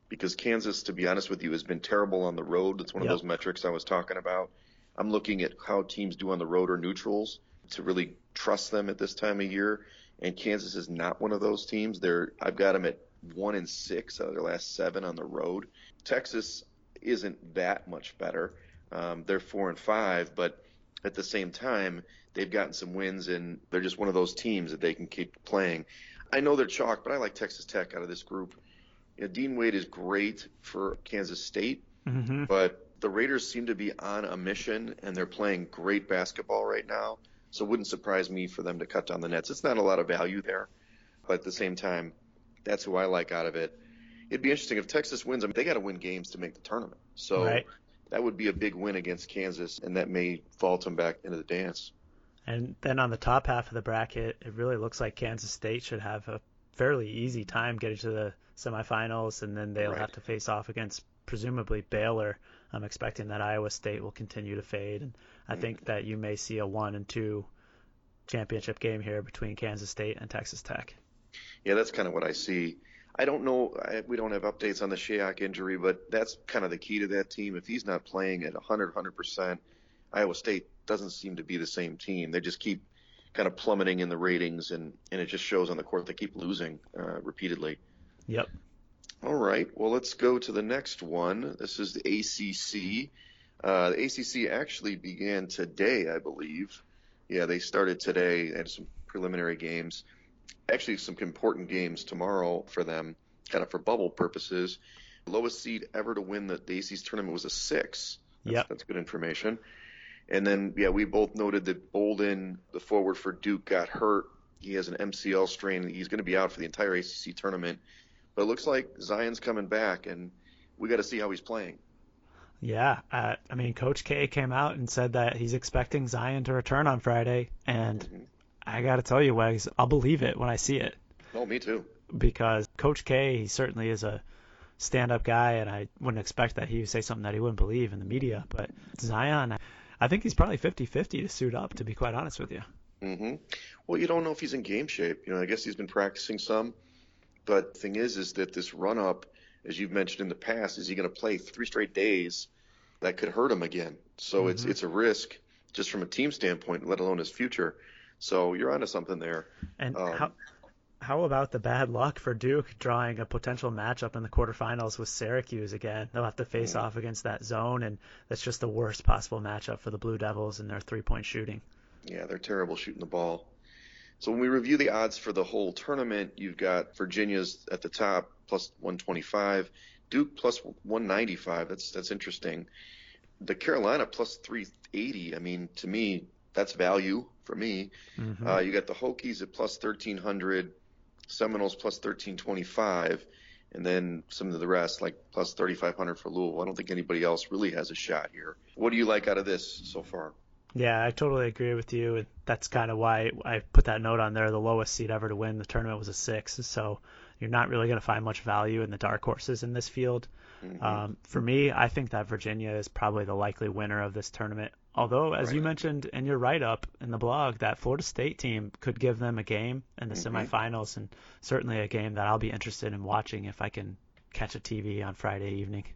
because Kansas, to be honest with you, has been terrible on the road. It's one Yep. of those metrics I was talking about. I'm looking at how teams do on the road or neutrals to really trust them at this time of year. And Kansas is not one of those teams. They're I've got them at one and six out of their last seven on the road. Texas isn't that much better. Um, they're four and five, but at the same time, they've gotten some wins, and they're just one of those teams that they can keep playing. I know they're chalk, but I like Texas Tech out of this group. You know, Dean Wade is great for Kansas State, Mm-hmm. but the Raiders seem to be on a mission, and they're playing great basketball right now. So it wouldn't surprise me for them to cut down the nets. It's not a lot of value there, but at the same time, that's who I like out of it. It'd be interesting if Texas wins. I mean, they got to win games to make the tournament. So Right. that would be a big win against Kansas, and that may vault them back into the dance. And then on the top half of the bracket, it really looks like Kansas State should have a fairly easy time getting to the semifinals, and then they'll Right. have to face off against presumably Baylor. I'm expecting that Iowa State will continue to fade, and I Mm-hmm. think that you may see a one and two championship game here between Kansas State and Texas Tech. Yeah, that's kind of what I see. I don't know. I, we don't have updates on the Shayok injury, but that's kind of the key to that team. If he's not playing at one hundred, one hundred percent, Iowa State doesn't seem to be the same team. They just keep kind of plummeting in the ratings, and, and it just shows on the court. They keep losing uh, repeatedly. Yep. All right. Well, let's go to the next one. This is the A C C. Uh, the A C C actually began today, I believe. Yeah, they started today. They had some preliminary games. Actually, some important games tomorrow for them, kind of for bubble purposes. The lowest seed ever to win the, the A C C tournament was a six. That's, Yep. that's good information. And then, yeah, we both noted that Bolden, the forward for Duke, got hurt. He has an M C L strain. He's going to be out for the entire A C C tournament. But it looks like Zion's coming back, and we got to see how he's playing. Yeah, uh, I mean, Coach K came out and said that he's expecting Zion to return on Friday, and Mm-hmm. I got to tell you, Wags, I'll believe it when I see it. Oh, me too. Because Coach K, he certainly is a stand-up guy, and I wouldn't expect that he would say something that he wouldn't believe in the media. But Zion, I think he's probably fifty-fifty to suit up, to be quite honest with you. Mm-hmm. Well, you don't know if he's in game shape. You know, I guess he's been practicing some. But the thing is, is that this run-up, as you've mentioned in the past, is he going to play three straight days? That could hurt him again. So Mm-hmm. it's it's a risk just from a team standpoint, let alone his future. So you're onto something there. And Um, how how about the bad luck for Duke drawing a potential matchup in the quarterfinals with Syracuse again? They'll have to face Mm-hmm. off against that zone, and that's just the worst possible matchup for the Blue Devils and their three-point shooting. Yeah, they're terrible shooting the ball. So when we review the odds for the whole tournament, you've got Virginia's at the top, plus one twenty-five, Duke plus one ninety-five. That's that's interesting. The Carolina plus three eighty. I mean, to me, that's value for me. Mm-hmm. Uh, you got the Hokies at plus thirteen hundred, Seminoles plus thirteen twenty-five, and then some of the rest like plus thirty-five hundred for Louisville. I don't think anybody else really has a shot here. What do you like out of this so far? Yeah, I totally agree with you. And that's kind of why I put that note on there. The lowest seed ever to win the tournament was a six. So you're not really going to find much value in the dark horses in this field. Mm-hmm. Um, for me, I think that Virginia is probably the likely winner of this tournament. Although, as Right. you mentioned in your write-up in the blog, that Florida State team could give them a game in the Mhm. semifinals, and certainly a game that I'll be interested in watching if I can catch a T V on Friday evening.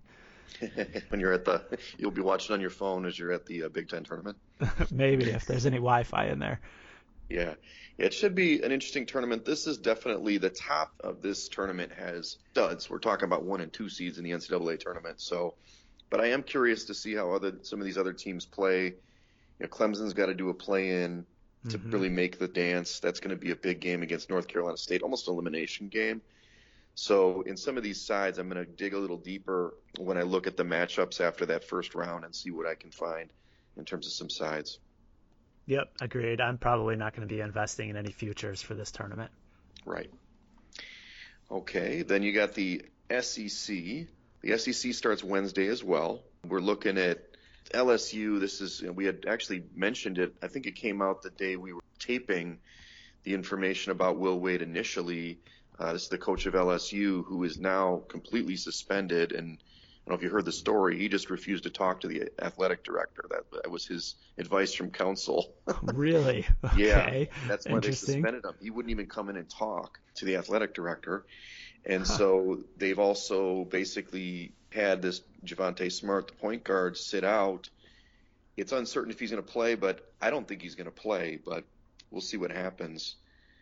When you're at the, you'll be watching on your phone as you're at the uh, Big Ten tournament. Maybe if there's any Wi-Fi in there. Yeah, it should be an interesting tournament. This is definitely the top of this tournament has studs. We're talking about one and two seeds in the N C double A tournament. So, but I am curious to see how other some of these other teams play. You know, Clemson's got to do a play-in to Mhm. really make the dance. That's going to be a big game against North Carolina State, almost an elimination game. So in some of these sides, I'm going to dig a little deeper when I look at the matchups after that first round and see what I can find in terms of some sides. Yep, agreed. I'm probably not going to be investing in any futures for this tournament. Right. Okay, then you got the S E C. The S E C starts Wednesday as well. We're looking at L S U. This is, we had actually mentioned it. I think it came out the day we were taping the information about Will Wade initially. Uh, this is the coach of L S U who is now completely suspended. And I don't know if you heard the story. He just refused to talk to the athletic director. That, that was his advice from counsel. Really? Yeah, Okay. that's why they Interesting. suspended him. He wouldn't even come in and talk to the athletic director. And Huh. so they've also basically had this Javonte Smart, the point guard, sit out. It's uncertain if he's going to play, but I don't think he's going to play, but we'll see what happens.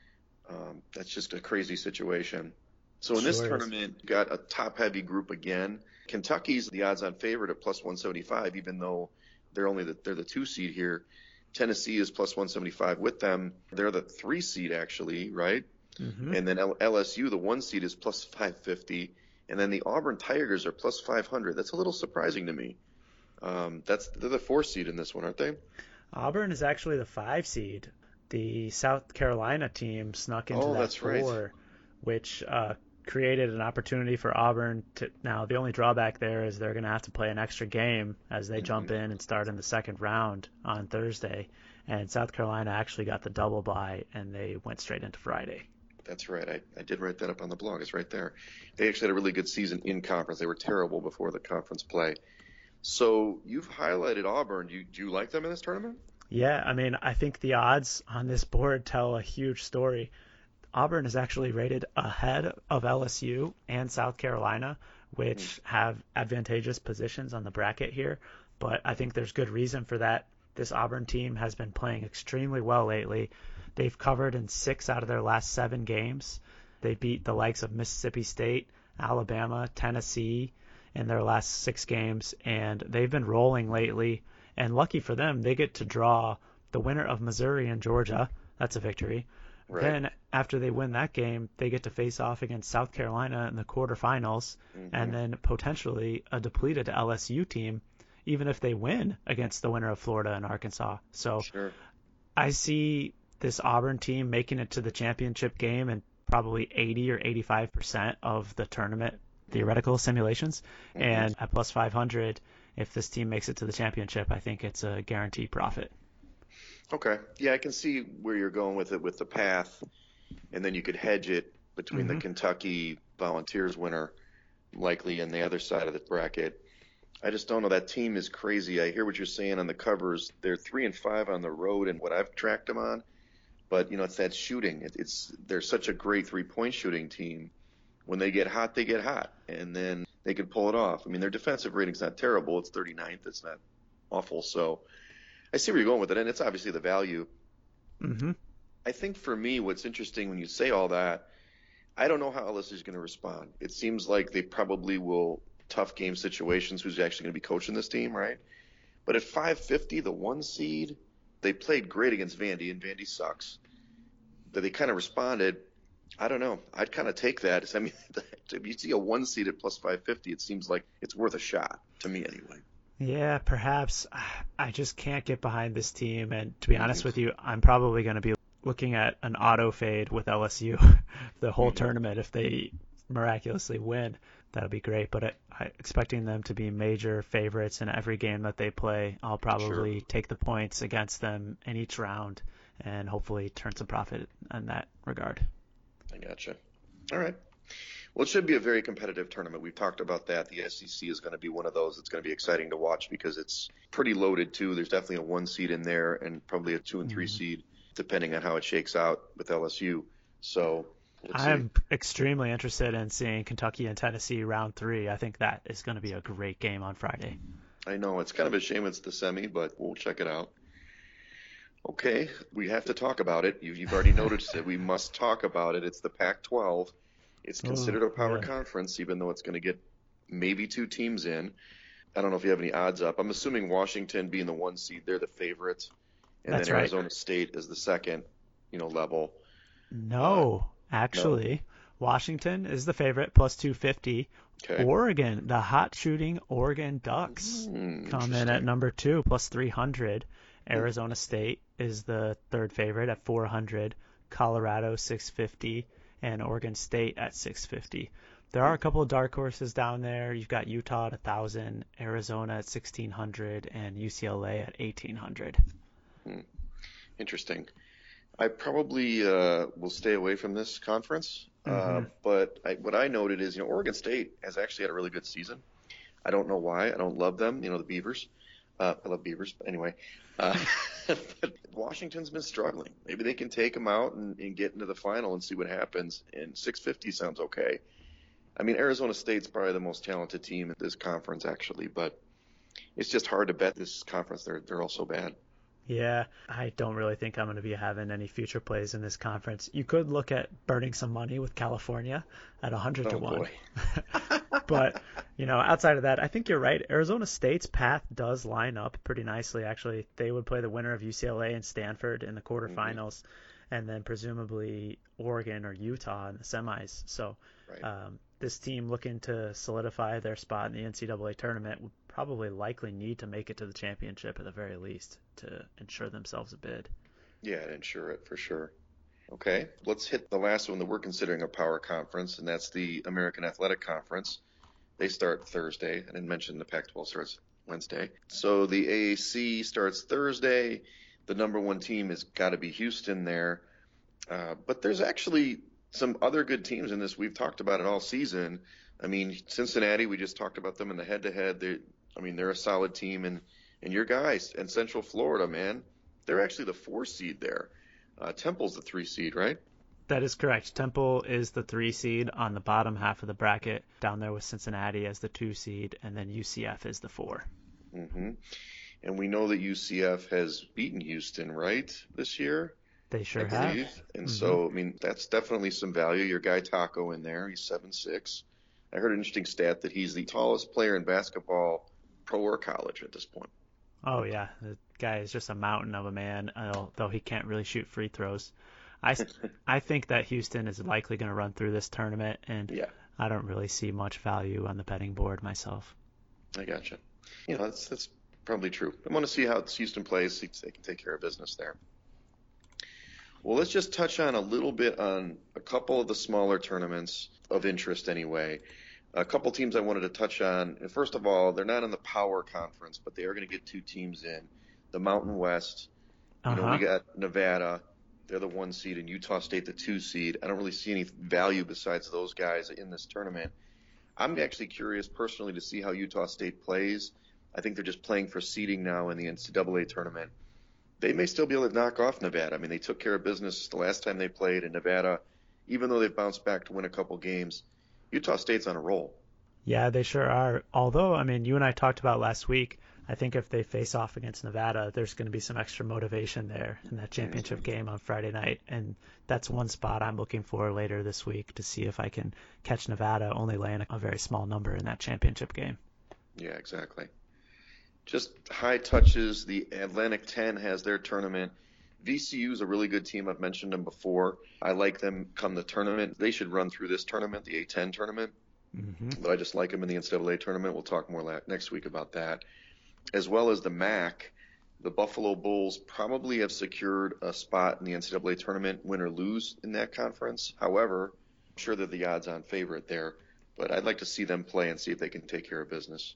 Um, that's just a crazy situation. So in this Sure is. tournament, you got a top-heavy group again. Kentucky's the odds-on favorite at plus one seventy-five, even though they're only the, they're the two seed here. Tennessee is plus one seventy-five with them. They're the three seed actually, right? Mm-hmm. And then L- LSU, the one seed, is plus five fifty, and then the Auburn Tigers are plus five hundred. That's a little surprising to me. Um, that's they're the four seed in this one, aren't they? Auburn is actually the five seed. The South Carolina team snuck into Oh, that that's four, right. which uh, created an opportunity for Auburn to. Now, the only drawback there is they're going to have to play an extra game as they Mm-hmm. jump in and start in the second round on Thursday. And South Carolina actually got the double bye, and they went straight into Friday. That's right. I, I did write that up on the blog. It's right there. They actually had a really good season in conference. They were terrible before the conference play. So you've highlighted Auburn. Do you, do you like them in this tournament? Yeah, I mean, I think the odds on this board tell a huge story. Auburn is actually rated ahead of L S U and South Carolina, which mm. have advantageous positions on the bracket here. But I think there's good reason for that. This Auburn team has been playing extremely well lately. They've covered in six out of their last seven games. They beat the likes of Mississippi State, Alabama, Tennessee in their last six games, and they've been rolling lately. And lucky for them, they get to draw the winner of Missouri and Georgia. That's a victory. Right. Then after they win that game, they get to face off against South Carolina in the quarterfinals, Mm-hmm. and then potentially a depleted L S U team, even if they win against the winner of Florida and Arkansas. So Sure. I see this Auburn team making it to the championship game in probably eighty or eighty-five percent of the tournament theoretical simulations. Mm-hmm. And at plus five hundred, if this team makes it to the championship, I think it's a guaranteed profit. Okay. Yeah, I can see where you're going with it with the path, and then you could hedge it between Mm-hmm. the Kentucky Volunteers winner likely and the other side of the bracket. I just don't know. That team is crazy. I hear what you're saying on the covers. They're three and five on the road and what I've tracked them on. But, you know, it's that shooting. It, it's They're such a great three-point shooting team. When they get hot, they get hot, and then they can pull it off. I mean, their defensive rating's not terrible. It's thirty-ninth. It's not awful. So I see where you're going with it, and it's obviously the value. Mm-hmm. I think for me, what's interesting when you say all that, I don't know how L S U is going to respond. It seems like they probably will tough game situations. Who's actually going to be coaching this team, right? But at five fifty, the one seed, they played great against Vandy, and Vandy sucks. But they kind of responded. I don't know. I'd kind of take that. I mean, if you see a one seed at plus five fifty, it seems like it's worth a shot to me anyway. Yeah, perhaps. I just can't get behind this team. And to be honest with you, I'm probably going to be looking at an auto fade with L S U the whole Mhm. tournament. If they miraculously win, that'll be great. But I, I expecting them to be major favorites in every game that they play. I'll probably Sure. take the points against them in each round and hopefully turn some profit in that regard. I gotcha. All right. Well, it should be a very competitive tournament. We've talked about that. The S E C is going to be one of those that's going to be exciting to watch because it's pretty loaded, too. There's definitely a one seed in there and probably a two and three Mhm. seed, depending on how it shakes out with L S U. So let's see. I'm extremely interested in seeing Kentucky and Tennessee round three. I think that is going to be a great game on Friday. I know it's kind of a shame it's the semi, but we'll check it out. Okay, we have to talk about it. You, you've already noticed it. We must talk about it. It's the Pac twelve. It's considered Oh, a power yeah. conference, even though it's going to get maybe two teams in. I don't know if you have any odds up. I'm assuming Washington being the one seed, they're the favorite, and That's then right. Arizona State is the second, you know, level. No, actually, Washington is the favorite, plus two fifty. Okay. Oregon, the hot shooting Oregon Ducks, Hmm, come in at interesting. number two, plus three hundred. Arizona State is the third favorite at four hundred. Colorado, six fifty. And Oregon State at six fifty. There are a couple of dark horses down there. You've got Utah at one thousand, Arizona at sixteen hundred, and U C L A at eighteen hundred. Interesting. I probably uh, will stay away from this conference, uh, Mhm. but I, what I noted is, you know, Oregon State has actually had a really good season. I don't know why. I don't love them. You know, the Beavers. Uh, I love Beavers, but anyway. Uh, but Washington's been struggling. Maybe they can take them out and, and get into the final and see what happens. And six fifty sounds okay. I mean, Arizona State's probably the most talented team in this conference, actually, but it's just hard to bet this conference. They're they're all so bad. Yeah, I don't really think I'm going to be having any future plays in this conference. You could look at burning some money with California at one hundred to Oh, one. boy. But, you know, outside of that, I think you're right. Arizona State's path does line up pretty nicely, actually. They would play the winner of U C L A and Stanford in the quarterfinals, mm-hmm. and then presumably Oregon or Utah in the semis. So Right. um, this team looking to solidify their spot in the N C double A tournament would probably likely need to make it to the championship at the very least to ensure themselves a bid. Yeah, to ensure it for sure. Okay, let's hit the last one that we're considering a power conference, and that's the American Athletic Conference. They start Thursday. I didn't mention the Pac twelve starts Wednesday. So the A A C starts Thursday. The number one team has got to be Houston there. Uh, but there's actually some other good teams in this. We've talked about it all season. I mean, Cincinnati, we just talked about them in the head-to-head. They, I mean, they're a solid team. And, and your guys in Central Florida, man, they're actually the four seed there. Uh, Temple's the three seed, right? That is correct. Temple is the three seed on the bottom half of the bracket, down there with Cincinnati as the two seed, and then U C F is the four. Mm-hmm. And we know that U C F has beaten Houston, right, this year? They sure I have. believe. And mm-hmm. so, I mean, that's definitely some value. Your guy Taco in there, he's seven six. I heard an interesting stat that he's the tallest player in basketball, pro or college at this point. Oh, yeah. The guy is just a mountain of a man, although he can't really shoot free throws. I, I think that Houston is likely going to run through this tournament, and yeah. I don't really see much value on the betting board myself. I gotcha. You know, that's, that's probably true. I want to see how Houston plays, see if they can take care of business there. Well, let's just touch on a little bit on a couple of the smaller tournaments of interest anyway. A couple teams I wanted to touch on. And first of all, they're not in the Power Conference, but they are going to get two teams in. The Mountain West. You uh-huh. know, we got Nevada. They're the one seed, and Utah State the two seed. I don't really see any value besides those guys in this tournament. I'm actually curious personally to see how Utah State plays. I think they're just playing for seeding now in the N C double A tournament. They may still be able to knock off Nevada. I mean, they took care of business the last time they played in Nevada. Even though they've bounced back to win a couple games, Utah State's on a roll. Yeah, they sure are. Although, I mean, you and I talked about last week, I think if they face off against Nevada, there's going to be some extra motivation there in that championship mm-hmm. game on Friday night. And that's one spot I'm looking for later this week to see if I can catch Nevada only laying a very small number in that championship game. Yeah, exactly. Just high touches. The Atlantic ten has their tournament. V C U is a really good team. I've mentioned them before. I like them come the tournament. They should run through this tournament, the A ten tournament. Mm-hmm. But I just like them in the N C double A tournament. We'll talk more la- next week about that. As well as the M A C, the Buffalo Bulls probably have secured a spot in the N C double A tournament, win or lose in that conference. However, I'm sure they're the odds-on favorite there. But I'd like to see them play and see if they can take care of business.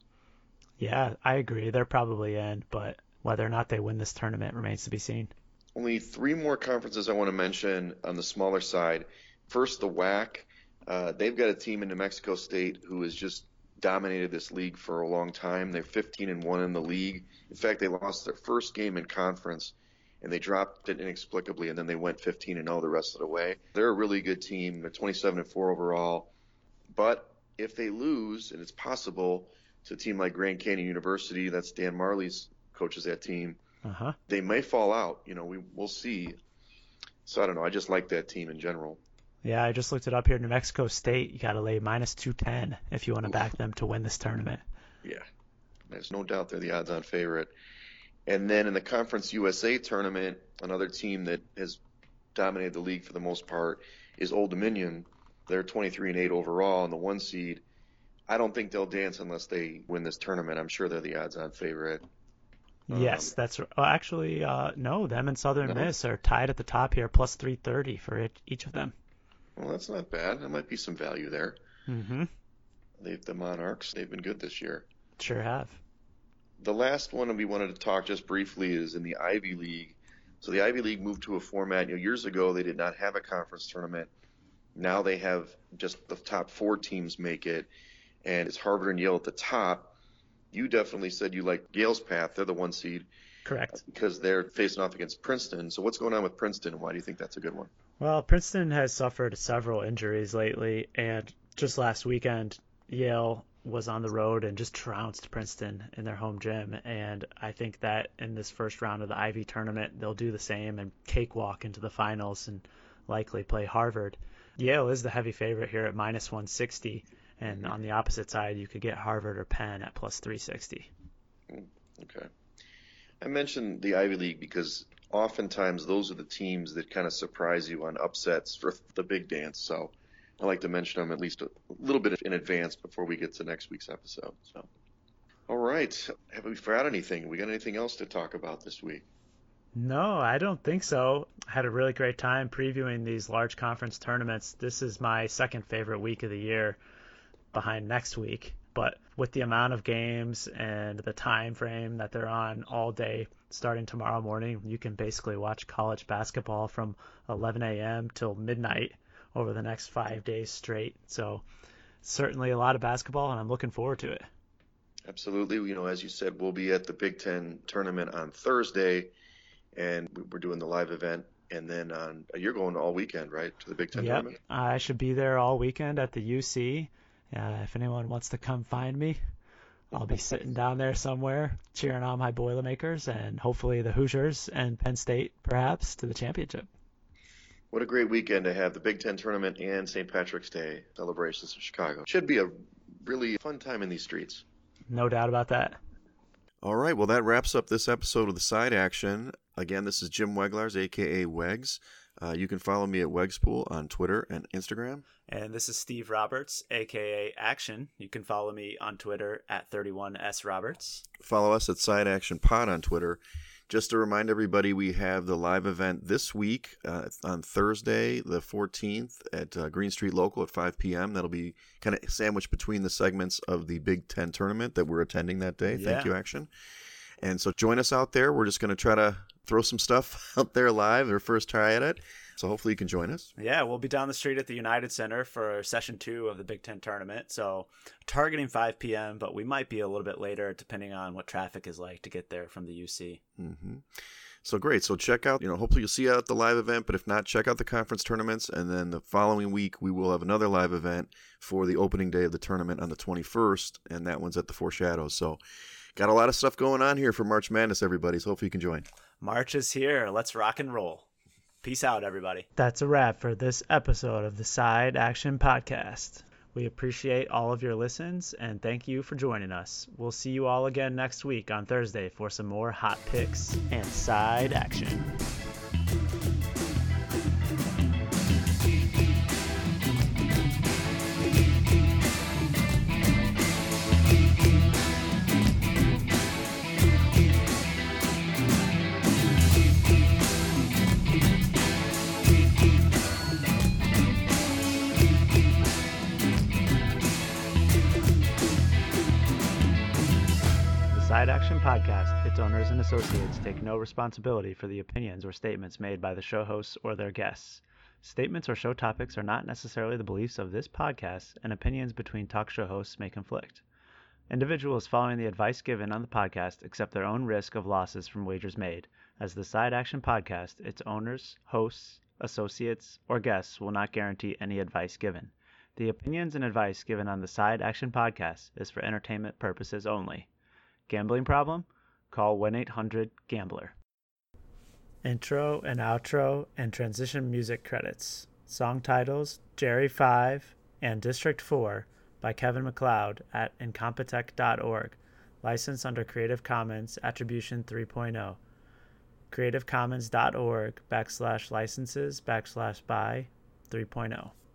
Yeah, I agree. They're probably in, but whether or not they win this tournament remains to be seen. Only three more conferences I want to mention on the smaller side. First, the W A C. Uh, they've got a team in New Mexico State who has just dominated this league for a long time. They're fifteen and one in the league. In fact, they lost their first game in conference, and they dropped it inexplicably, and then they went fifteen and oh the rest of the way. They're a really good team. They're twenty-seven and four overall. But if they lose, and it's possible, to a team like Grand Canyon University, that's Dan Marley's coaches that team, uh-huh. they may fall out. You know, we, we'll see. So I don't know. I just like that team in general. Yeah, I just looked it up here. New Mexico State, you got to lay minus two ten if you want to Oof. back them to win this tournament. Yeah, there's no doubt they're the odds-on favorite. And then in the Conference U S A tournament, another team that has dominated the league for the most part is Old Dominion. They're twenty-three and eight overall in the one seed. I don't think they'll dance unless they win this tournament. I'm sure they're the odds-on favorite. Yes, um, that's well, actually uh, no. Them and Southern no. Miss are tied at the top here, plus three thirty for it, each of them. Well, that's not bad. There might be some value there. Mm-hmm. They've the Monarchs. They've been good this year. Sure have. The last one we wanted to talk just briefly is in the Ivy League. So the Ivy League moved to a format. You know, years ago they did not have a conference tournament. Now they have just the top four teams make it, and it's Harvard and Yale at the top. You definitely said you like Yale's path. They're the one seed. Correct. Because they're facing off against Princeton. So what's going on with Princeton? Why do you think that's a good one? Well, Princeton has suffered several injuries lately, and just last weekend, Yale was on the road and just trounced Princeton in their home gym. And I think that in this first round of the Ivy tournament, they'll do the same and cakewalk into the finals and likely play Harvard. Yale is the heavy favorite here at minus one sixty. And on the opposite side, you could get Harvard or Penn at plus three sixty. Okay. I mentioned the Ivy League because oftentimes those are the teams that kind of surprise you on upsets for the big dance. So I like to mention them at least a little bit in advance before we get to next week's episode. So, all right. Have we forgot anything? We got anything else to talk about this week? No, I don't think so. I had a really great time previewing these large conference tournaments. This is my second favorite week of the year behind next week. But with the amount of games and the time frame that they're on all day starting tomorrow morning, you can basically watch college basketball from eleven a.m. till midnight over the next five days straight. So certainly a lot of basketball, and I'm looking forward to it. Absolutely. You know, as you said, we'll be at the Big Ten tournament on Thursday, and we're doing the live event. And then on, you're going all weekend, right, to the Big Ten yep. tournament? I should be there all weekend at the U C. Uh, if anyone wants to come find me, I'll be sitting down there somewhere cheering on my Boilermakers and hopefully the Hoosiers and Penn State perhaps to the championship. What a great weekend to have the Big Ten tournament and Saint Patrick's Day celebrations in Chicago. Should be a really fun time in these streets. No doubt about that. All right, well, that wraps up this episode of The Side Action. Again, this is Jim Weglars, a k a. Wegs. Uh, you can follow me at Wegspool on Twitter and Instagram. And this is Steve Roberts, a k a. Action. You can follow me on Twitter at thirty-one S Roberts. Follow us at Side Action Pod on Twitter. Just to remind everybody, we have the live event this week uh, on Thursday, the fourteenth, at uh, Green Street Local at five p.m. That'll be kind of sandwiched between the segments of the Big Ten tournament that we're attending that day. Yeah. Thank you, Action. And so join us out there. We're just going to try to throw some stuff out there live, their first try at it. So hopefully you can join us. Yeah, we'll be down the street at the United Center for session two of the Big Ten tournament. So targeting five p.m., but we might be a little bit later depending on what traffic is like to get there from the U C. Mm-hmm. So great. So check out, you know, hopefully you'll see you at the live event, but if not, check out the conference tournaments. And then the following week, we will have another live event for the opening day of the tournament on the twenty-first. And that one's at the Four Shadows. So got a lot of stuff going on here for March Madness, everybody. So hopefully you can join. March is here. Let's rock and roll. Peace out, everybody. That's a wrap for this episode of the Side Action Podcast. We appreciate all of your listens and thank you for joining us. We'll see you all again next week on Thursday for some more hot picks and side action. Side Action Podcast, its owners and associates take no responsibility for the opinions or statements made by the show hosts or their guests. Statements or show topics are not necessarily the beliefs of this podcast, and opinions between talk show hosts may conflict. Individuals following the advice given on the podcast accept their own risk of losses from wagers made. As the Side Action Podcast, its owners, hosts, associates, or guests will not guarantee any advice given. The opinions and advice given on the Side Action Podcast is for entertainment purposes only. Gambling problem? Call one eight hundred gambler. Intro and outro and transition music credits. Song titles Jerry five and District four by Kevin MacLeod at incompetech dot org. Licensed under Creative Commons Attribution three point oh. creativecommons dot org backslash licenses backslash by three point oh.